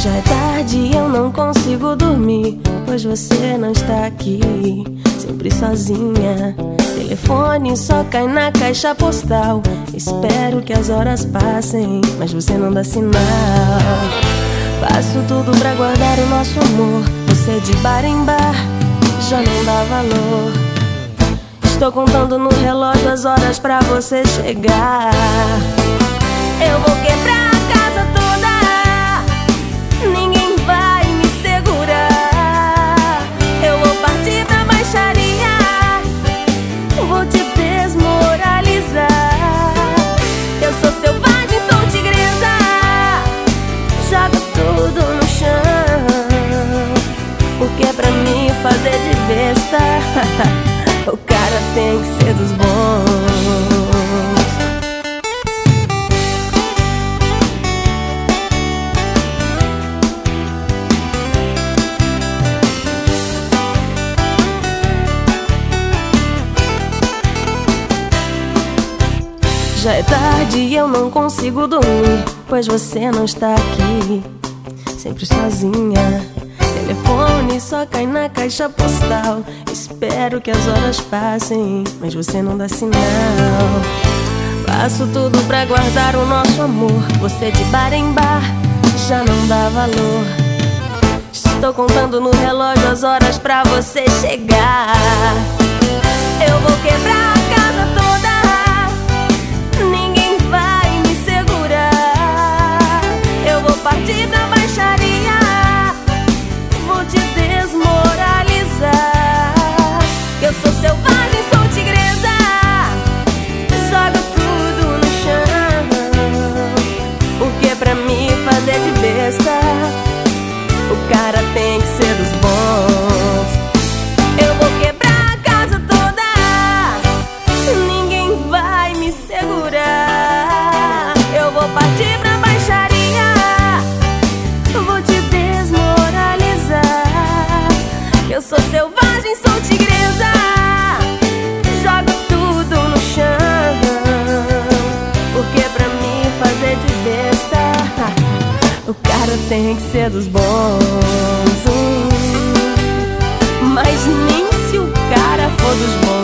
Já é tarde e eu não consigo dormir, pois você não está aqui, sempre sozinha. Telefone só cai na caixa postal. Espero que as horas passem, mas você não dá sinal. Faço tudo pra guardar o nosso amor. Você de bar em bar já não dá valor. Estou contando no relógio as horas pra você chegar. Eu vou quebrar a casa toda, ninguém vai me segurar. Eu vou partir pra baixaria, vou te desmoralizar. Eu sou selvagem, sou tigresa, jogo tudo no chão. Porque é pra mim fazer de besta, o cara tem que ser dos bons. Já é tarde e eu não consigo dormir, pois você não está aqui, sempre sozinha. Telefone só cai na caixa postal. Espero que as horas passem, mas você não dá sinal. Faço tudo pra guardar o nosso amor. Você de bar em bar já não dá valor. Estou contando no relógio as horas pra você chegar. Eu vou quebrar a casa toda, ninguém vai me segurar. Eu vou partir da baixaria, vou te desmoralizar. Eu sou selvagem, sou tigresa, jogo tudo no chão. Porque pra mim fazer de besta, o cara tem que ser dos bons. Eu vou quebrar a casa toda, ninguém vai me segurar. Eu vou partir pra baixaria, vou te desmoralizar. Eu sou selvagem, sou tigresa, jogo tudo no chão. Porque pra mim fazer de besta, o cara tem que ser dos bons. Mas nem se o cara for dos bons.